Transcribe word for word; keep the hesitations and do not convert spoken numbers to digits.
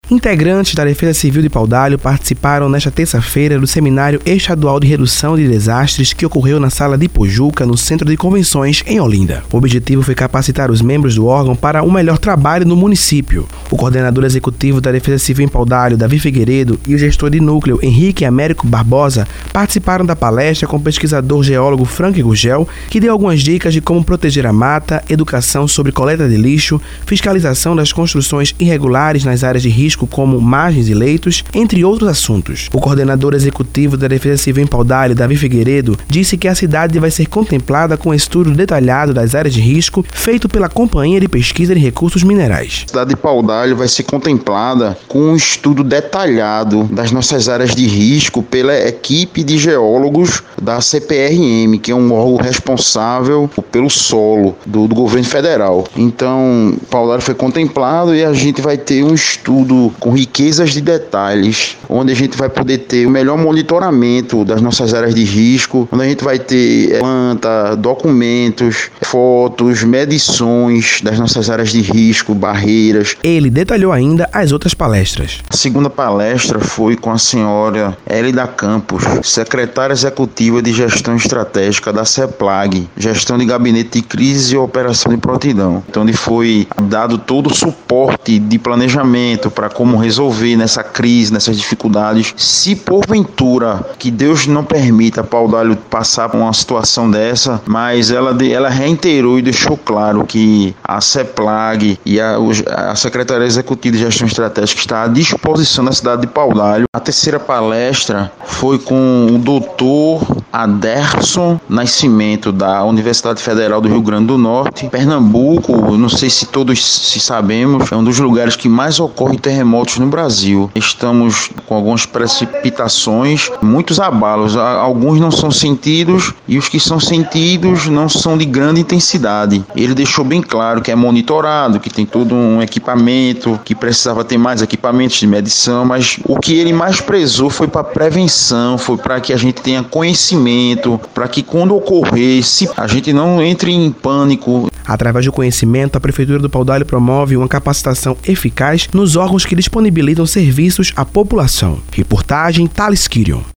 Integrantes da Defesa Civil de Paudalho participaram nesta terça-feira do Seminário Estadual de Redução de Desastres que ocorreu na Sala de Pojuca, no Centro de Convenções, em Olinda. O objetivo foi capacitar os membros do órgão para um melhor trabalho no município. O coordenador executivo da Defesa Civil em Paudalho, Davi Figueiredo, e o gestor de núcleo, Henrique Américo Barbosa, participaram da palestra com o pesquisador geólogo Frank Gurgel, que deu algumas dicas de como proteger a mata, educação sobre coleta de lixo, fiscalização das construções irregulares nas áreas de risco como margens e leitos, entre outros assuntos. O coordenador executivo da Defesa Civil em Paudalho, Davi Figueiredo, disse que a cidade vai ser contemplada com um estudo detalhado das áreas de risco feito pela Companhia de Pesquisa de Recursos Minerais. A cidade de Paudalho vai ser contemplada com um estudo detalhado das nossas áreas de risco pela equipe de geólogos da C P R M, que é um órgão responsável pelo solo do, do governo federal. Então, Paudalho foi contemplado e a gente vai ter um estudo com riquezas de detalhes, onde a gente vai poder ter o melhor monitoramento das nossas áreas de risco, onde a gente vai ter planta, documentos, fotos, medições das nossas áreas de risco, barreiras. Ele detalhou ainda as outras palestras. A segunda palestra foi com a senhora Elida Campos, secretária executiva de Gestão Estratégica da CEPLAG, Gestão de Gabinete de Crise e Operação de Prontidão, onde foi dado todo o suporte de planejamento para como resolver nessa crise, nessas dificuldades. Se porventura, que Deus não permita Paudalho passar por uma situação dessa, mas ela, ela reiterou e deixou claro que a CEPLAG e a, a Secretaria Executiva de Gestão Estratégica está à disposição da cidade de Paudalho. A terceira palestra foi com o doutor Aderson Nascimento, da Universidade Federal do Rio Grande do Norte. Pernambuco, não sei se todos se sabemos, é um dos lugares que mais ocorre terremotos no Brasil. Estamos com algumas precipitações, muitos abalos, alguns não são sentidos e os que são sentidos não são de grande intensidade. Ele deixou bem claro que é monitorado, que tem todo um equipamento, que precisava ter mais equipamentos de medição, mas o que ele mais prezou foi para prevenção, foi para que a gente tenha conhecimento, para que quando ocorresse a gente não entre em pânico. Através do conhecimento, a Prefeitura do Paudalho promove uma capacitação eficaz nos órgãos que disponibilizam serviços à população. Reportagem Thales Quirion.